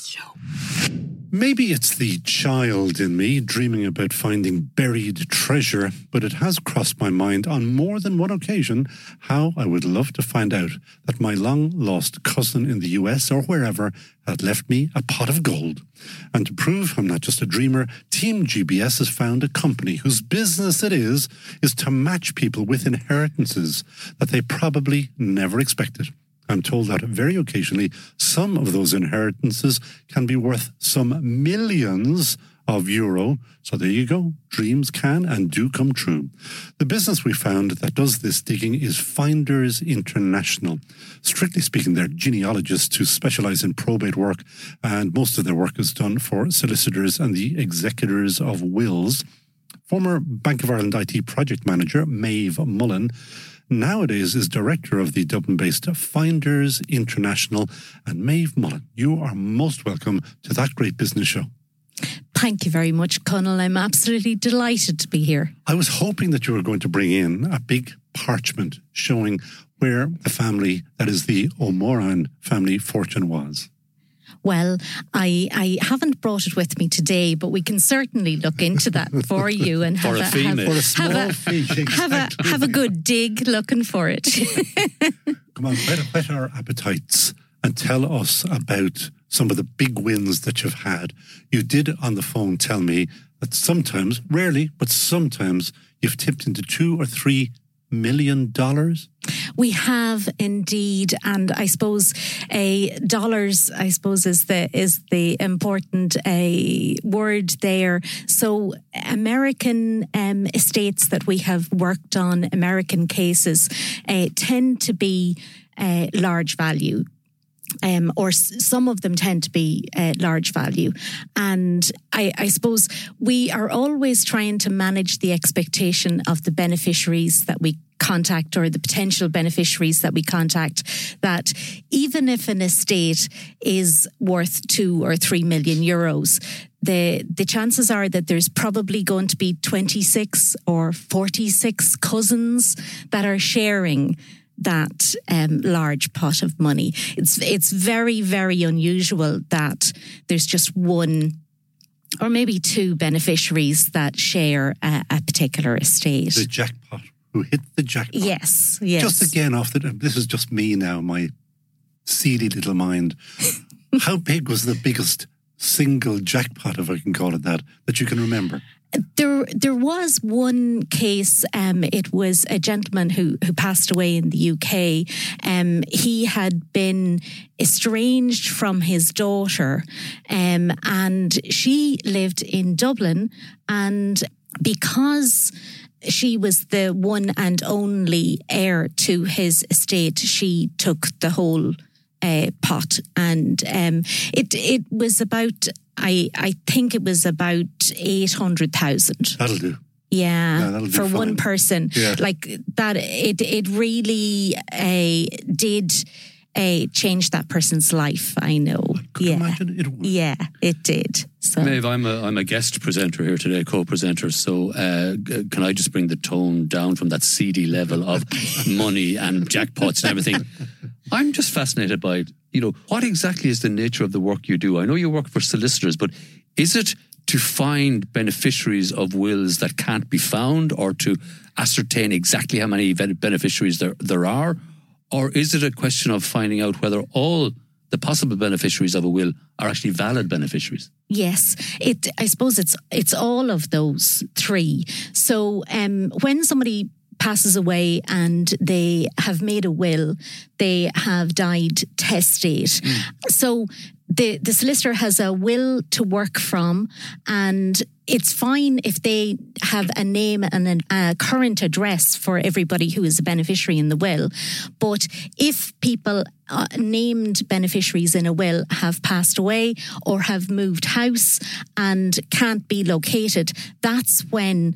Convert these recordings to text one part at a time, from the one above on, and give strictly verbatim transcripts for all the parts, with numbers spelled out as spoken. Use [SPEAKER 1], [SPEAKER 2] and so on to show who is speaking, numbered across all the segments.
[SPEAKER 1] Show.
[SPEAKER 2] Maybe it's the child in me dreaming about finding buried treasure, but it has crossed my mind on more than one occasion how I would love to find out that my long-lost cousin in the U S or wherever had left me a pot of gold. And to prove I'm not just a dreamer, Team G B S has found a company whose business it is, is to match people with inheritances that they probably never expected. I'm told that very occasionally some of those inheritances can be worth some millions of euro. So there you go. Dreams can and do come true. The business we found that does this digging is Finders International. Strictly speaking, they're genealogists who specialize in probate work, and most of their work is done for solicitors and the executors of wills. Former Bank of Ireland I T project manager Maeve Mullen nowadays is director of the Dublin-based Finders International. And Maeve Mullen, you are most welcome to that great business show.
[SPEAKER 1] Thank you very much, Conal. I'm absolutely delighted to be here.
[SPEAKER 2] I was hoping that you were going to bring in a big parchment showing where the family, that is the O'Moran family, fortune was.
[SPEAKER 1] Well, I I haven't brought it with me today, but we can certainly look into that for you and have
[SPEAKER 3] for a,
[SPEAKER 1] a,
[SPEAKER 3] female.
[SPEAKER 1] have,
[SPEAKER 2] For a small
[SPEAKER 1] have, a,
[SPEAKER 2] fee, exactly.
[SPEAKER 1] have a have a good dig looking for it.
[SPEAKER 2] Come on, whet, whet our appetites and tell us about some of the big wins that you've had. You did on the phone tell me that sometimes, rarely, but sometimes you've tipped into two or three million dollars.
[SPEAKER 1] We have indeed, and I suppose a uh, dollars, I suppose, is the is the important a uh, word there. So American um, estates that we have worked on, American cases, uh, tend to be uh, large value. Um, or s- some of them tend to be uh, large value. And I, I suppose we are always trying to manage the expectation of the beneficiaries that we contact or the potential beneficiaries that we contact, that even if an estate is worth two or three million euros, the the chances are that there's probably going to be twenty-six or forty-six cousins that are sharing that um, large pot of money. It's it's very, very unusual that there's just one or maybe two beneficiaries that share a, a particular estate.
[SPEAKER 2] The jackpot. Who hit the jackpot.
[SPEAKER 1] Yes, yes.
[SPEAKER 2] Just again off the... This is just me now, my seedy little mind. How big was the biggest single jackpot, if I can call it that, that you can remember?
[SPEAKER 1] There, there was one case. Um, it was a gentleman who who passed away in the U K. Um, he had been estranged from his daughter, um, and she lived in Dublin. And because she was the one and only heir to his estate, she took the whole uh, pot, and um, it it was about. I, I think it was about eight hundred thousand.
[SPEAKER 2] That'll do.
[SPEAKER 1] Yeah,
[SPEAKER 2] yeah that'll do
[SPEAKER 1] for
[SPEAKER 2] fine.
[SPEAKER 1] one person.
[SPEAKER 2] Yeah.
[SPEAKER 1] Like that, it it really uh, did uh, change that person's life, I know.
[SPEAKER 2] Could
[SPEAKER 1] yeah.
[SPEAKER 2] you imagine it would?
[SPEAKER 1] Yeah, it did. So.
[SPEAKER 3] Maeve, I'm a, I'm a guest presenter here today, co-presenter, so uh, g- can I just bring the tone down from that seedy level of money and jackpots and everything? I'm just fascinated by, you know, what exactly is the nature of the work you do? I know you work for solicitors, but is it to find beneficiaries of wills that can't be found, or to ascertain exactly how many beneficiaries there, there are? Or is it a question of finding out whether all the possible beneficiaries of a will are actually valid beneficiaries?
[SPEAKER 1] Yes, it. I suppose it's it's all of those three. So um, when somebody passes away and they have made a will, they have died testate. Mm. So the, the solicitor has a will to work from, and it's fine if they have a name and a current address for everybody who is a beneficiary in the will. But if people uh, named beneficiaries in a will have passed away or have moved house and can't be located, that's when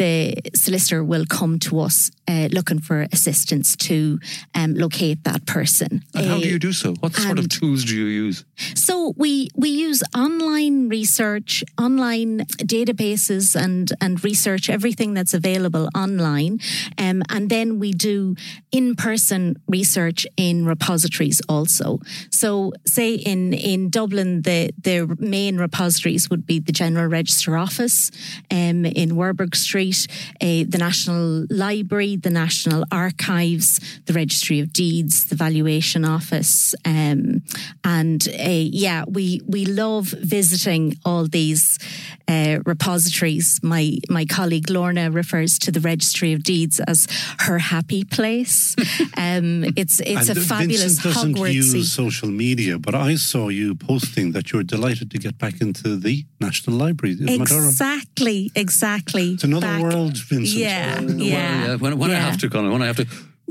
[SPEAKER 1] the solicitor will come to us uh, looking for assistance to um, locate that person.
[SPEAKER 3] And how
[SPEAKER 1] Uh,
[SPEAKER 3] do you do so? What sort of
[SPEAKER 1] and-
[SPEAKER 3] tools do you use?
[SPEAKER 1] So we we use online research, online databases and, and research, everything that's available online. Um, and then we do in-person research in repositories also. So say in, in Dublin, the, the main repositories would be the General Register Office um, in Werburgh Street, uh, the National Library, the National Archives, the Registry of Deeds, the Valuation Office, um, and uh, yeah, we we love visiting all these uh, repositories. My my colleague Lorna refers to the Registry of Deeds as her happy place. um, it's it's
[SPEAKER 2] and
[SPEAKER 1] a fabulous
[SPEAKER 2] Vincent doesn't
[SPEAKER 1] Hogwartsy.
[SPEAKER 2] use social media, but I saw you posting that you're delighted to get back into the National Library in Madeira.
[SPEAKER 1] Exactly, exactly.
[SPEAKER 2] It's another
[SPEAKER 1] Back-
[SPEAKER 2] world, Vincent.
[SPEAKER 1] Yeah,
[SPEAKER 3] Well,
[SPEAKER 1] yeah.
[SPEAKER 3] yeah. When, when I
[SPEAKER 1] yeah.
[SPEAKER 3] have to, Conor, when I have to,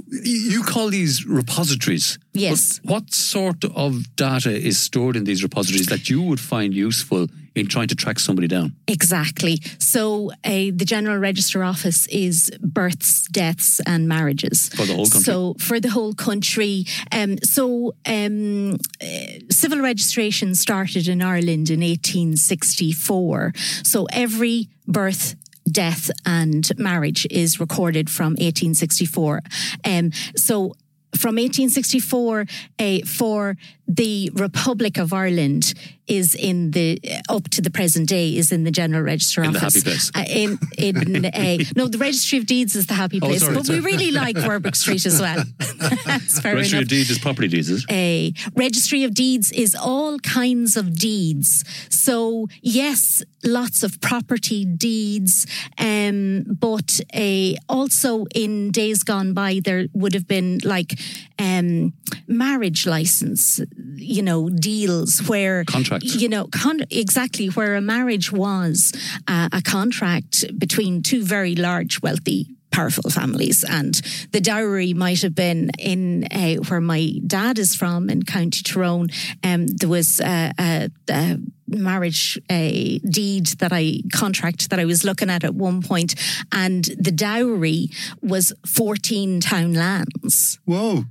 [SPEAKER 3] you call these repositories.
[SPEAKER 1] Yes.
[SPEAKER 3] But what sort of data is stored in these repositories that you would find useful in trying to track somebody down?
[SPEAKER 1] Exactly. So uh, the General Register Office is births, deaths and marriages.
[SPEAKER 3] For the whole country?
[SPEAKER 1] So for the whole country. Um, so um, uh, civil registration started in Ireland in eighteen sixty-four. So every birth, death and marriage is recorded from eighteen sixty-four. Um, so from eighteen sixty-four uh, for the Republic of Ireland is in the up to the present day is in the General Register
[SPEAKER 3] In the
[SPEAKER 1] Office.
[SPEAKER 3] happy place.
[SPEAKER 1] Uh, in in uh, no, the Registry of Deeds is the happy
[SPEAKER 3] Oh,
[SPEAKER 1] place,
[SPEAKER 3] sorry,
[SPEAKER 1] but
[SPEAKER 3] sorry.
[SPEAKER 1] we really like Werburgh Street as well. That's fair
[SPEAKER 3] Registry
[SPEAKER 1] enough.
[SPEAKER 3] of Deeds is property deeds, is it?
[SPEAKER 1] A Registry of Deeds is all kinds of deeds. So yes, lots of property deeds, um, but uh, also in days gone by there would have been like um, marriage license, you know, deals where
[SPEAKER 3] Contracts.
[SPEAKER 1] you know, con- exactly where a marriage was uh, a contract between two very large, wealthy, powerful families, and the dowry might have been in uh, where my dad is from in County Tyrone. Um, there was a, a, a marriage uh, deed that I contract that I was looking at at one point, and the dowry was fourteen town lands.
[SPEAKER 2] Whoa.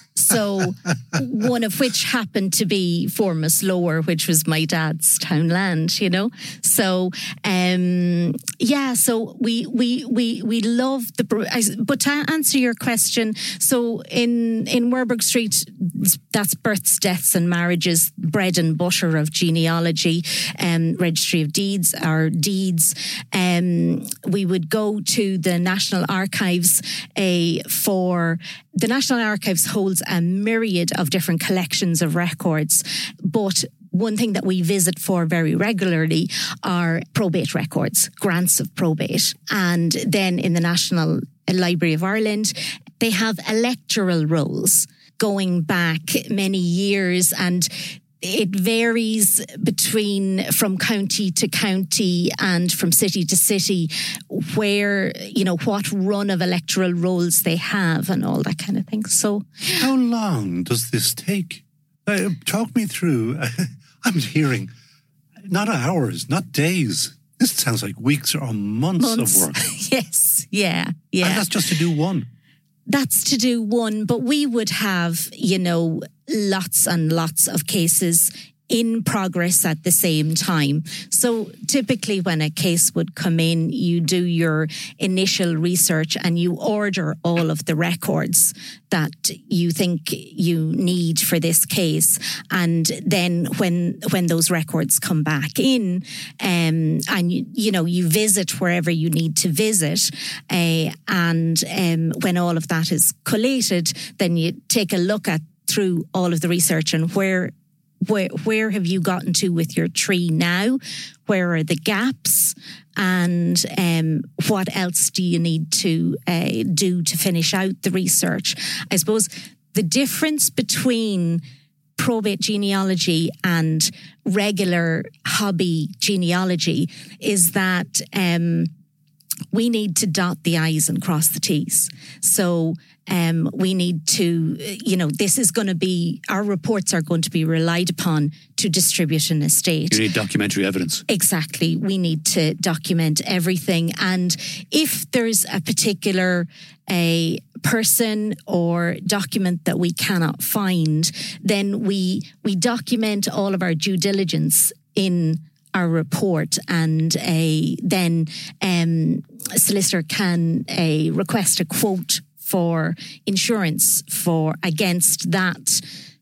[SPEAKER 1] So one of which happened to be Formas Lower, which was my dad's town land, you know. So um, yeah, so we we we we love the. But to answer your question, so in in Werburgh Street, that's births, deaths, and marriages, bread and butter of genealogy. Um, Registry of Deeds, our deeds. Um, we would go to the National Archives uh, for the National Archives holds a myriad of different collections of records, but one thing that we visit for very regularly are probate records, grants of probate. And then in the National Library of Ireland, they have electoral rolls going back many years, and it varies between from county to county and from city to city where, you know, what run of electoral rolls they have and all that kind of thing. So
[SPEAKER 2] How long does this take? Uh, talk me through. I'm hearing not hours, not days. This sounds like weeks or months,
[SPEAKER 1] months.
[SPEAKER 2] of work.
[SPEAKER 1] Yes, yeah, yeah.
[SPEAKER 2] And that's just to do one.
[SPEAKER 1] That's to do one, but we would have, you know, lots and lots of cases in progress at the same time. So typically when a case would come in, you do your initial research and you order all of the records that you think you need for this case. And then when when those records come back in, um, and you, you know, you visit wherever you need to visit, uh, and um, when all of that is collated, then you take a look at through all of the research and where Where where have you gotten to with your tree now? Where are the gaps? And um, what else do you need to uh, do to finish out the research? I suppose the difference between probate genealogy and regular hobby genealogy is that um, we need to dot the I's and cross the T's. So um, we need to, you know, this is going to be, our reports are going to be relied upon to distribute an estate.
[SPEAKER 3] You need documentary evidence.
[SPEAKER 1] Exactly. We need to document everything. And if there's a particular a person or document that we cannot find, then we we document all of our due diligence in our report, and a then um, a solicitor can a request a quote for insurance for against that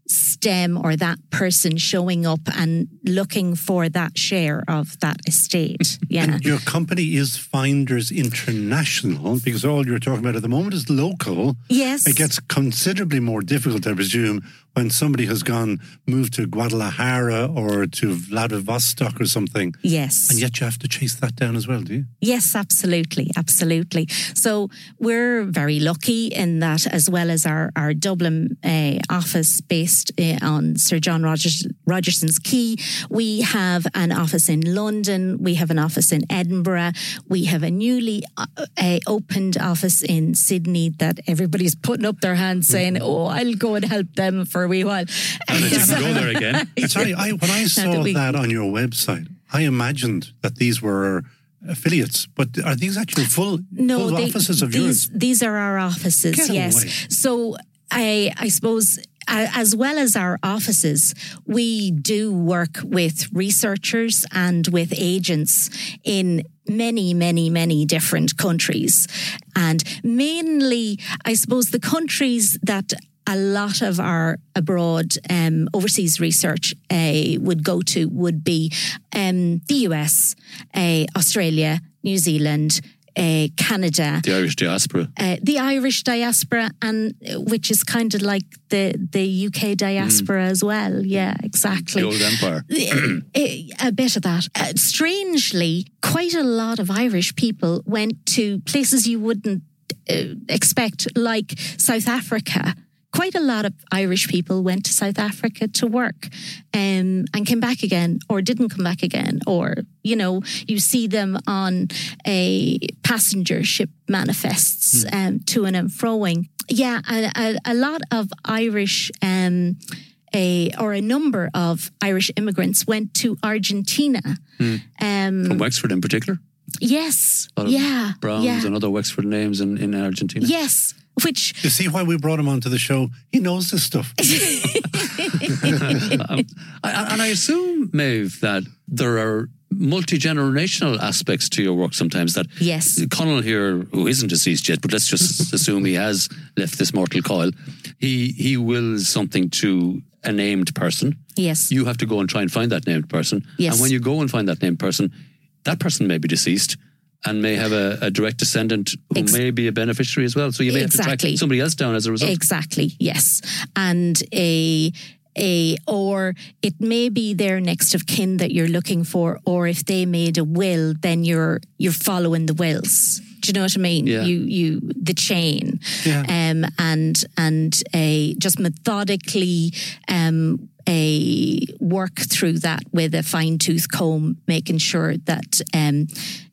[SPEAKER 1] stem or that person showing up and looking for that share of that estate. Yeah.
[SPEAKER 2] And your company is Finders International, because all you're talking about at the moment is local.
[SPEAKER 1] Yes.
[SPEAKER 2] It gets considerably more difficult, I presume, when somebody has gone, moved to Guadalajara or to Vladivostok or something.
[SPEAKER 1] Yes.
[SPEAKER 2] And yet you have to chase that down as well, do you?
[SPEAKER 1] Yes, absolutely. Absolutely. So we're very lucky in that, as well as our, our Dublin uh, office based uh, on Sir John Rogers, Rogerson's Quay, we have an office in London, we have an office in Edinburgh, we have a newly uh, uh, opened office in Sydney that everybody's putting up their hands saying, oh, I'll go and help them for a wee while.
[SPEAKER 3] And then you can go there again.
[SPEAKER 2] Sorry, I, when I saw
[SPEAKER 1] that, we,
[SPEAKER 2] that on your website, I imagined that these were affiliates, but are these actually full,
[SPEAKER 1] no,
[SPEAKER 2] full
[SPEAKER 1] they,
[SPEAKER 2] offices of
[SPEAKER 1] these,
[SPEAKER 2] yours?
[SPEAKER 1] These are our offices,
[SPEAKER 2] Get
[SPEAKER 1] yes.
[SPEAKER 2] away.
[SPEAKER 1] So I, I suppose, as well as our offices, we do work with researchers and with agents in many, many, many different countries. And mainly, I suppose, the countries that a lot of our abroad um, overseas research uh, would go to would be um, the U S, uh, Australia, New Zealand, uh, Canada,
[SPEAKER 3] the Irish diaspora,
[SPEAKER 1] uh, the Irish diaspora, and uh, which is kind of like the the U K diaspora mm. as well. Yeah, exactly.
[SPEAKER 3] The old empire.
[SPEAKER 1] a, a bit of that. Uh, strangely, quite a lot of Irish people went to places you wouldn't uh, expect, like South Africa. Quite a lot of Irish people went to South Africa to work um, and came back again, or didn't come back again, or, you know, you see them on a passenger ship manifests mm. um, to and froing. Yeah, a, a, a lot of Irish, um, a or a number of Irish immigrants went to Argentina.
[SPEAKER 3] Mm. Um, From Wexford in particular?
[SPEAKER 1] Yes.
[SPEAKER 3] A lot
[SPEAKER 1] yeah.
[SPEAKER 3] of Browns
[SPEAKER 1] yeah.
[SPEAKER 3] and other Wexford names in, in Argentina.
[SPEAKER 1] Yes. Which
[SPEAKER 2] you see why we brought him onto the show? He knows this stuff.
[SPEAKER 3] um, I, and I assume, Maeve, that there are multi-generational aspects to your work sometimes. That
[SPEAKER 1] yes,
[SPEAKER 3] Conall here, who isn't deceased yet, but let's just assume he has left this mortal coil. He he wills something to a named person.
[SPEAKER 1] Yes,
[SPEAKER 3] you have to go and try and find that named person.
[SPEAKER 1] Yes,
[SPEAKER 3] and when you go and find that named person, that person may be deceased and may have a, a direct descendant who Ex- may be a beneficiary as well. So you may
[SPEAKER 1] exactly.
[SPEAKER 3] have to track somebody else down as a result.
[SPEAKER 1] Exactly, yes. And a a or it may be their next of kin that you're looking for, or if they made a will, then you're you're following the wills. Do you know what I mean?
[SPEAKER 3] Yeah.
[SPEAKER 1] You you the chain.
[SPEAKER 2] Yeah.
[SPEAKER 1] Um and and a just methodically um a work through that with a fine tooth comb, making sure that um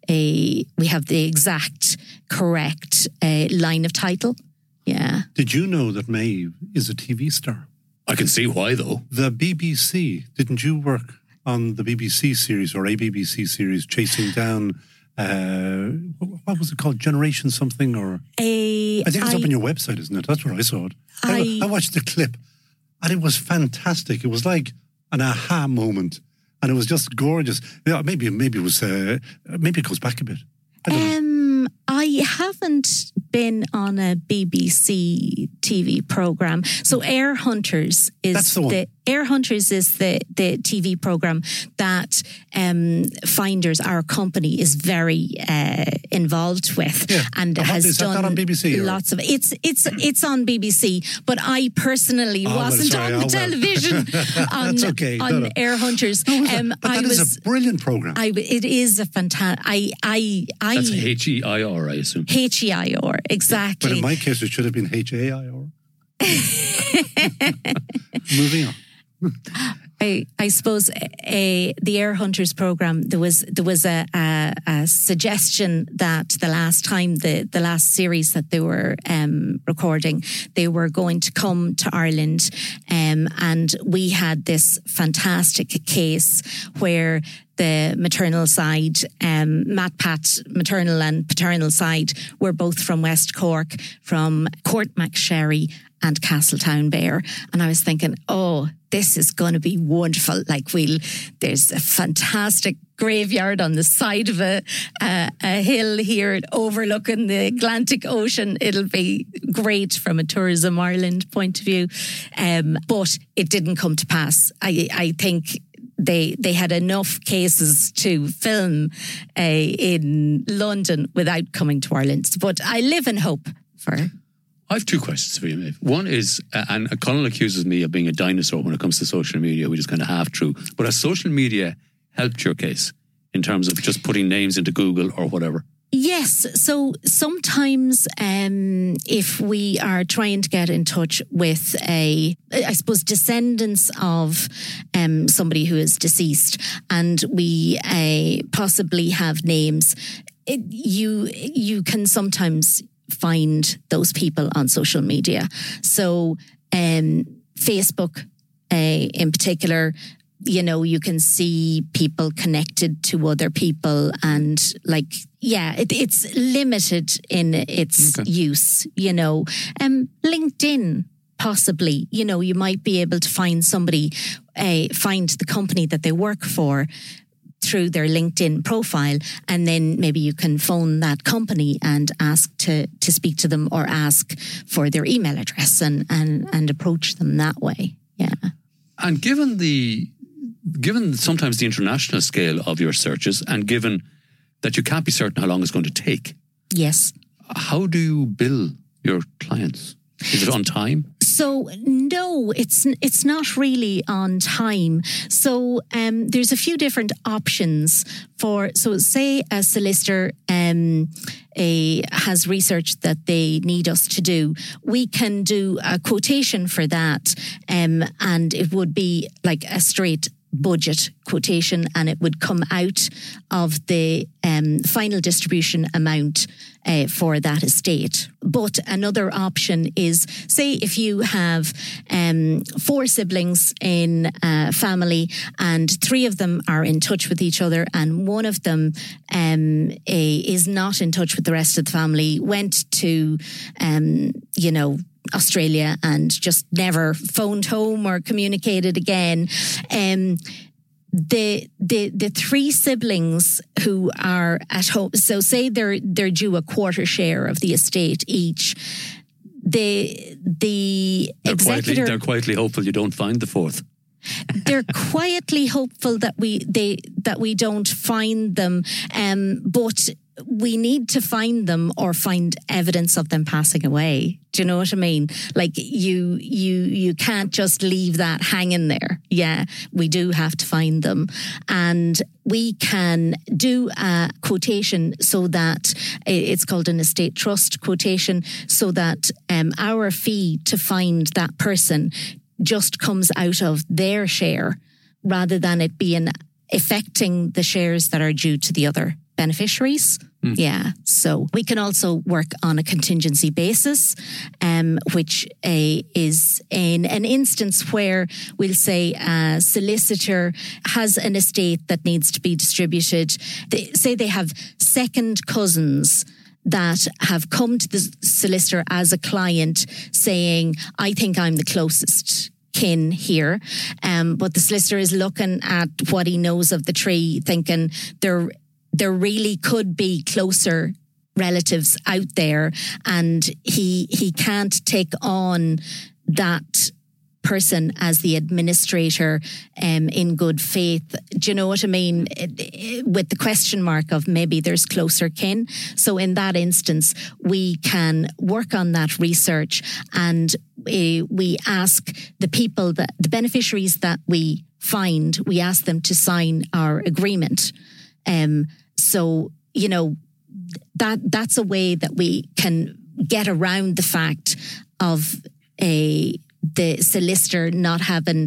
[SPEAKER 1] a we have the exact correct uh, line of title. Yeah.
[SPEAKER 2] Did you know that Maeve is a T V star?
[SPEAKER 3] I can see why, though.
[SPEAKER 2] The B B C, didn't you work on the B B C series or a B B C series chasing down, uh, what was it called? Generation something? Or
[SPEAKER 1] a,
[SPEAKER 2] I think it's
[SPEAKER 1] I,
[SPEAKER 2] up on your website, isn't it? That's where I saw it.
[SPEAKER 1] I,
[SPEAKER 2] I, I watched the clip and it was fantastic. It was like an aha moment and it was just gorgeous. Yeah, maybe, maybe it was, uh, maybe it goes back a bit. I don't
[SPEAKER 1] um, know. I haven't been on a B B C T V program. So Air Hunters is
[SPEAKER 2] That's the, one.
[SPEAKER 1] the Air Hunters is the the T V program that um, Finders, our company, is very uh, involved with,
[SPEAKER 2] yeah.
[SPEAKER 1] and
[SPEAKER 2] uh,
[SPEAKER 1] has
[SPEAKER 2] is
[SPEAKER 1] done
[SPEAKER 2] that on B B C,
[SPEAKER 1] lots of it's it's it's on B B C. But I personally
[SPEAKER 2] oh,
[SPEAKER 1] wasn't
[SPEAKER 2] well, sorry,
[SPEAKER 1] on the
[SPEAKER 2] oh, well.
[SPEAKER 1] television on
[SPEAKER 2] okay.
[SPEAKER 1] on
[SPEAKER 2] no, no.
[SPEAKER 1] Air Hunters.
[SPEAKER 2] No,
[SPEAKER 1] um,
[SPEAKER 2] but that
[SPEAKER 1] I
[SPEAKER 2] is
[SPEAKER 1] was,
[SPEAKER 2] a brilliant program.
[SPEAKER 1] I it is a fantastic. I I I.
[SPEAKER 3] That's H E I R, I assume.
[SPEAKER 1] H E I R, exactly.
[SPEAKER 2] But in my case, it should have been H A I R. Moving on.
[SPEAKER 1] I, I suppose a, the Air Hunters program, there was there was a, a, a suggestion that the last time, the, the last series that they were um, recording, they were going to come to Ireland, um, and we had this fantastic case where the maternal side, um, Matt Pat maternal and paternal side, were both from West Cork, from Courtmacsherry and Castletownbere. And I was thinking, oh, this is going to be wonderful. Like, we'll, there's a fantastic graveyard on the side of a, a, a hill here overlooking the Atlantic Ocean. It'll be great from a Tourism Ireland point of view. Um, but it didn't come to pass. I, I think they they had enough cases to film uh, in London without coming to Ireland. But I live in hope for...
[SPEAKER 3] I have two questions for you, Maeve. One is, uh, and Conal accuses me of being a dinosaur when it comes to social media, which is kind of half true. But has social media helped your case in terms of just putting names into Google or whatever?
[SPEAKER 1] Yes. So sometimes um, if we are trying to get in touch with a, I suppose, descendants of um, somebody who is deceased, and we uh, possibly have names, it, you you can sometimes find those people on social media. So um, Facebook uh, in particular, you know, you can see people connected to other people, and like, yeah, it, it's limited in its okay. use, you know. Um, LinkedIn, possibly, you know, you might be able to find somebody, uh, find the company that they work for through their LinkedIn profile, and then maybe you can phone that company and ask to, to speak to them, or ask for their email address and, and, and approach them that way. Yeah.
[SPEAKER 3] And given the given sometimes the international scale of your searches, and given that you can't be certain how long it's going to take.
[SPEAKER 1] Yes.
[SPEAKER 3] How do you bill your clients? Is it on time?
[SPEAKER 1] So no, it's it's not really on time. So um, there's a few different options for. So say a solicitor um, a, has research that they need us to do. We can do a quotation for that, um, and it would be like a straight budget quotation, and it would come out of the um, final distribution amount uh, for that estate. But another option is, say if you have um, four siblings in a family, and three of them are in touch with each other, and one of them um, a, is not in touch with the rest of the family, went to, um, you know, Australia and just never phoned home or communicated again. Um, the the the three siblings who are at home, so say they're they're due a quarter share of the estate each. The the
[SPEAKER 3] they're
[SPEAKER 1] executor
[SPEAKER 3] quietly, they're quietly hopeful you don't find the fourth.
[SPEAKER 1] They're quietly hopeful that we they that we don't find them, um, but we need to find them or find evidence of them passing away. Do you know what I mean? Like you, you, you can't just leave that hanging there. Yeah, we do have to find them, and we can do a quotation so that it's called an estate trust quotation, so that um, our fee to find that person just comes out of their share, rather than it being affecting the shares that are due to the other beneficiaries. Mm. Yeah. So we can also work on a contingency basis, um, which uh, is in an instance where we'll say a solicitor has an estate that needs to be distributed. They, say they have second cousins that have come to the solicitor as a client saying, I think I'm the closest kin here. Um, but the solicitor is looking at what he knows of the tree, thinking there there really could be closer relatives out there, and he he can't take on that person as the administrator um, in good faith. Do you know what I mean? It, it, with the question mark of maybe there's closer kin. So in that instance, we can work on that research, and we, we ask the people, that the beneficiaries that we find, we ask them to sign our agreement. Um, so, you know, that that's a way that we can get around the fact of a the solicitor not having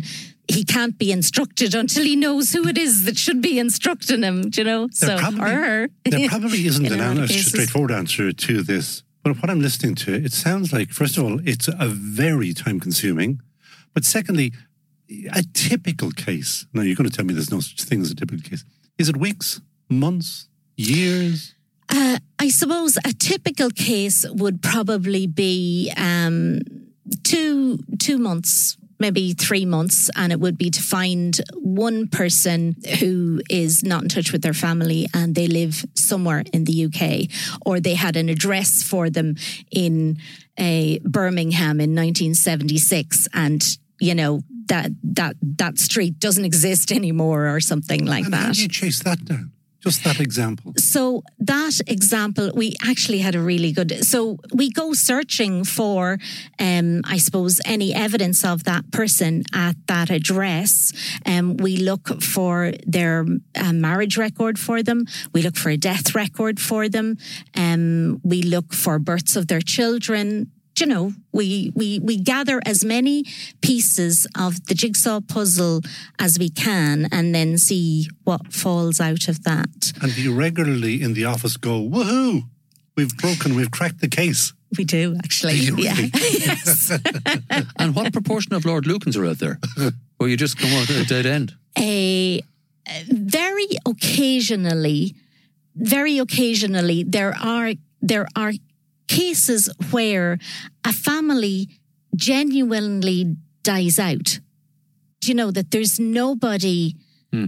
[SPEAKER 1] he can't be instructed until he knows who it is that should be instructing him, you know?
[SPEAKER 2] There
[SPEAKER 1] So,
[SPEAKER 2] probably,
[SPEAKER 1] or her.
[SPEAKER 2] there probably isn't
[SPEAKER 1] In
[SPEAKER 2] an
[SPEAKER 1] a lot of
[SPEAKER 2] honest,
[SPEAKER 1] cases.
[SPEAKER 2] straightforward answer to this. But what I'm listening to, it sounds like, first of all, it's a very time-consuming. But secondly, a typical case. Now, you're going to tell me there's no such thing as a typical case. Is it weeks, months, years?
[SPEAKER 1] Uh, I suppose a typical case would probably be um, two two months, maybe three months, and it would be to find one person who is not in touch with their family and they live somewhere in the U K, or they had an address for them in uh, Birmingham in nineteen seventy-six, and you know that that that street doesn't exist anymore, or something like
[SPEAKER 2] And
[SPEAKER 1] that.
[SPEAKER 2] how do you chase that down? Just that example.
[SPEAKER 1] So that example, we actually had a really good. So we go searching for, um, I suppose, any evidence of that person at that address. Um, we look for their uh, marriage record for them. We look for a death record for them. Um, we look for births of their children. You know, we, we, we gather as many pieces of the jigsaw puzzle as we can and then see what falls out of that.
[SPEAKER 2] And do you regularly in the office go, woohoo, we've broken, we've cracked the case?
[SPEAKER 1] We do, actually.
[SPEAKER 2] Do you really?
[SPEAKER 1] Yeah. Yes.
[SPEAKER 3] And what proportion of Lord Lukens are out there? Where you just come out at a dead end?
[SPEAKER 1] A, very occasionally, very occasionally, there are there are cases where a family genuinely dies out. Do you know that there's nobody
[SPEAKER 3] Hmm.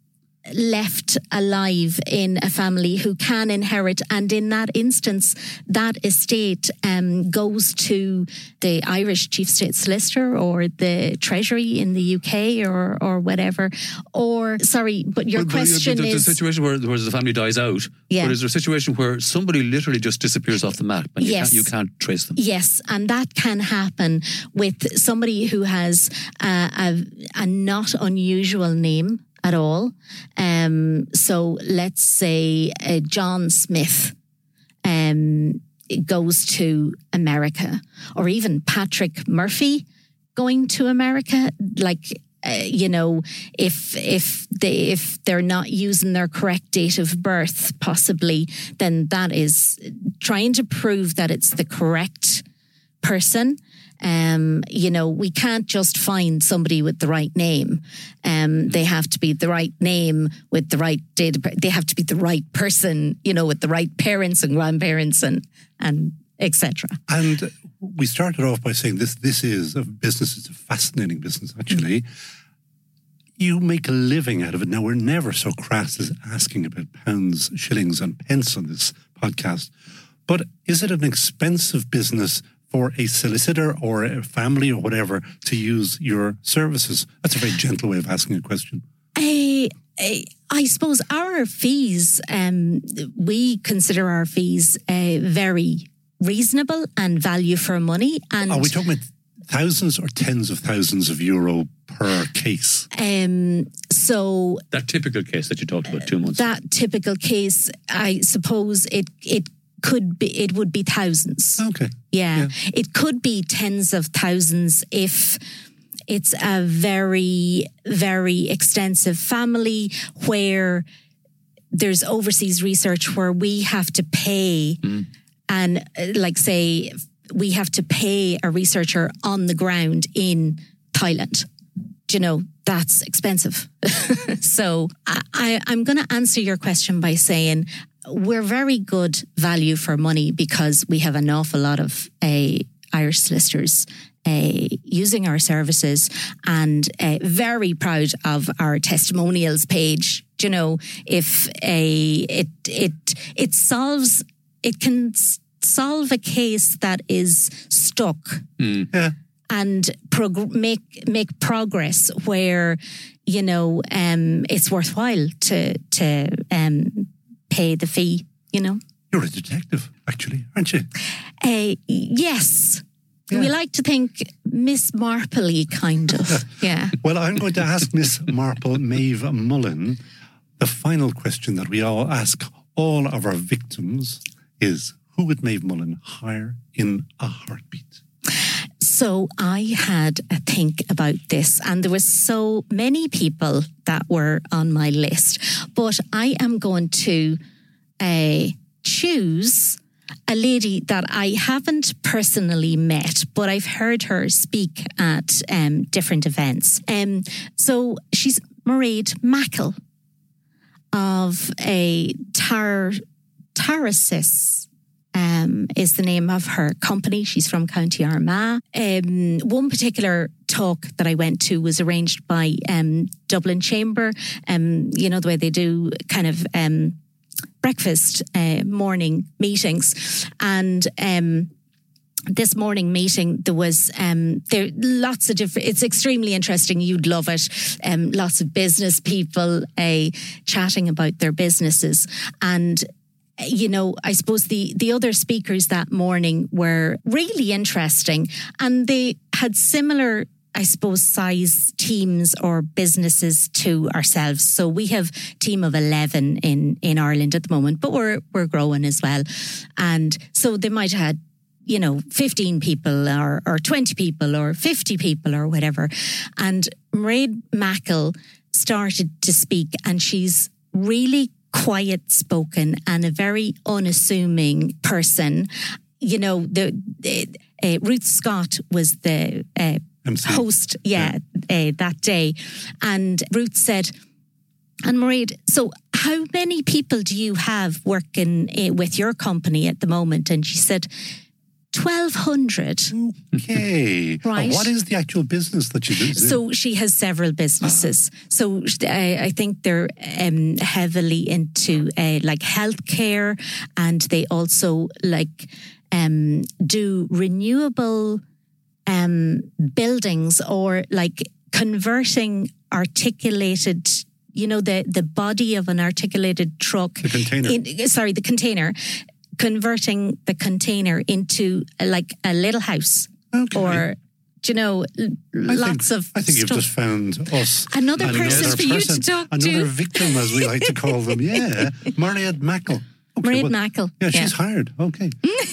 [SPEAKER 1] left alive in a family who can inherit, and in that instance, that estate um, goes to the Irish Chief State Solicitor or the Treasury in the U K or or whatever. Or sorry, but your
[SPEAKER 3] But- but
[SPEAKER 1] question
[SPEAKER 3] there's
[SPEAKER 1] is
[SPEAKER 3] a situation where, where the family dies out.
[SPEAKER 1] Yeah.
[SPEAKER 3] But is there a situation where somebody literally just disappears off the map and you,
[SPEAKER 1] Yes.
[SPEAKER 3] can't, you can't trace them?
[SPEAKER 1] Yes, and that can happen with somebody who has uh, a, a not unusual name at all. Um, so let's say uh, John Smith um, goes to America, or even Patrick Murphy going to America. Like, uh, you know, if if they if they're not using their correct date of birth, possibly, then that is trying to prove that it's the correct person. Um, you know, we can't just find somebody with the right name. Um, they have to be the right name with the right date of birth. They have to be the right person, you know, with the right parents and grandparents and and et cetera.
[SPEAKER 2] And we started off by saying this this is a business, it's a fascinating business, actually. You make a living out of it. Now, we're never so crass as asking about pounds, shillings, and pence on this podcast. But is it an expensive business for a solicitor or a family or whatever to use your services? That's a very gentle way of asking a question.
[SPEAKER 1] I, I, I suppose our fees, um, we consider our fees uh, very reasonable and value for money. And
[SPEAKER 2] Are we talking about thousands or tens of thousands of euro per case?
[SPEAKER 1] um, so
[SPEAKER 3] That typical case that you talked about, two months.
[SPEAKER 1] that typical case, I suppose it it could be it would be thousands.
[SPEAKER 2] Okay.
[SPEAKER 1] Yeah.
[SPEAKER 2] Yeah.
[SPEAKER 1] It could be tens of thousands if it's a very, very extensive family where there's overseas research where we have to pay
[SPEAKER 3] Mm.
[SPEAKER 1] and uh, like say we have to pay a researcher on the ground in Thailand. Do you know, that's expensive. So I, I, I'm going to answer your question by saying we're very good value for money because we have an awful lot of uh, Irish solicitors uh, using our services, and uh, very proud of our testimonials page. Do you know, if a it it it solves it can s- solve a case that is stuck.
[SPEAKER 3] Mm.
[SPEAKER 2] Yeah.
[SPEAKER 1] And prog- make make progress where, you know, um, it's worthwhile to to um, pay the fee. You know,
[SPEAKER 2] You're a detective, actually, aren't you?
[SPEAKER 1] uh, yes,
[SPEAKER 2] Yeah.
[SPEAKER 1] we like to think Miss Marpley, kind of. Yeah.
[SPEAKER 2] Well, I'm going to ask Miss Marple Maeve Mullen. The final question that we all ask all of our victims is, who would Maeve Mullen hire in a heartbeat?
[SPEAKER 1] So I had a think about this, and there were so many people that were on my list, but I am going to uh, choose a lady that I haven't personally met, but I've heard her speak at um, different events. Um, so she's Mairead Mackall of a Tar Tarasis. Um, is the name of her company. She's from County Armagh. Um, one particular talk that I went to was arranged by um, Dublin Chamber. Um, you know, the way they do kind of um, breakfast uh, morning meetings. And um, this morning meeting, there was um, there lots of different. It's extremely interesting. You'd love it. Um, lots of business people uh, chatting about their businesses. And you know, I suppose the, the other speakers that morning were really interesting, and they had similar, I suppose, size teams or businesses to ourselves. So we have a team of eleven in, in Ireland at the moment, but we're we're growing as well. And so they might have had, you know, fifteen people or, or twenty people or fifty people or whatever. And Mairead Mackall started to speak, and she's really quiet spoken and a very unassuming person. You know, the, the uh, Ruth Scott was the uh, host, yeah, yeah. Uh, that day, and Ruth said, "And Mairead, so how many people do you have working uh, with your company at the moment?" And she said, twelve hundred.
[SPEAKER 2] Okay.
[SPEAKER 1] Right.
[SPEAKER 2] And what is the actual business that you do?
[SPEAKER 1] So she has several businesses. Ah. So I, I think they're um, heavily into uh, like healthcare, and they also like um, do renewable um, buildings, or like converting articulated, you know, the, the body of an articulated truck.
[SPEAKER 2] The container.
[SPEAKER 1] In, sorry, the container. Converting the container into a, like a little house, okay. or you know, l- lots
[SPEAKER 2] think,
[SPEAKER 1] of.
[SPEAKER 2] I think
[SPEAKER 1] stuff.
[SPEAKER 2] you've just found us
[SPEAKER 1] another person
[SPEAKER 2] another
[SPEAKER 1] for
[SPEAKER 2] person,
[SPEAKER 1] you to talk
[SPEAKER 2] another
[SPEAKER 1] to.
[SPEAKER 2] Another victim, as we like to call them. Yeah, Mairead Mackall. Okay,
[SPEAKER 1] Mairead
[SPEAKER 2] well,
[SPEAKER 1] Mackall.
[SPEAKER 2] Yeah,
[SPEAKER 1] yeah,
[SPEAKER 2] she's hired. Okay.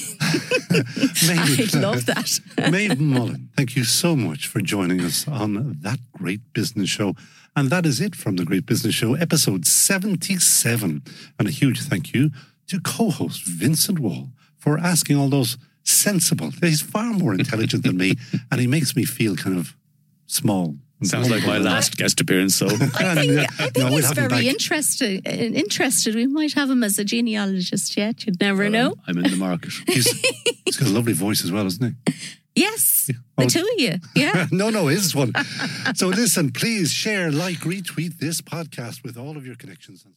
[SPEAKER 1] I love that.
[SPEAKER 2] Maeve Mullen, thank you so much for joining us on That Great Business Show. And that is it from The Great Business Show, episode seventy-seven. And a huge thank you to co-host Vincent Wall for asking all those sensible. He's far more intelligent than me, and he makes me feel kind of small.
[SPEAKER 3] Sounds like my last guest appearance. So
[SPEAKER 1] I think, I think
[SPEAKER 2] no, we'll
[SPEAKER 1] he's very interested. Interested. We might have him as a genealogist yet. You'd never know.
[SPEAKER 3] Um, I'm in the market.
[SPEAKER 2] He's, he's got a lovely voice as well, isn't he?
[SPEAKER 1] Yes,
[SPEAKER 2] yeah.
[SPEAKER 1] the
[SPEAKER 2] oh.
[SPEAKER 1] two of you. Yeah.
[SPEAKER 2] no, no, his one. So listen, please share, like, retweet this podcast with all of your connections.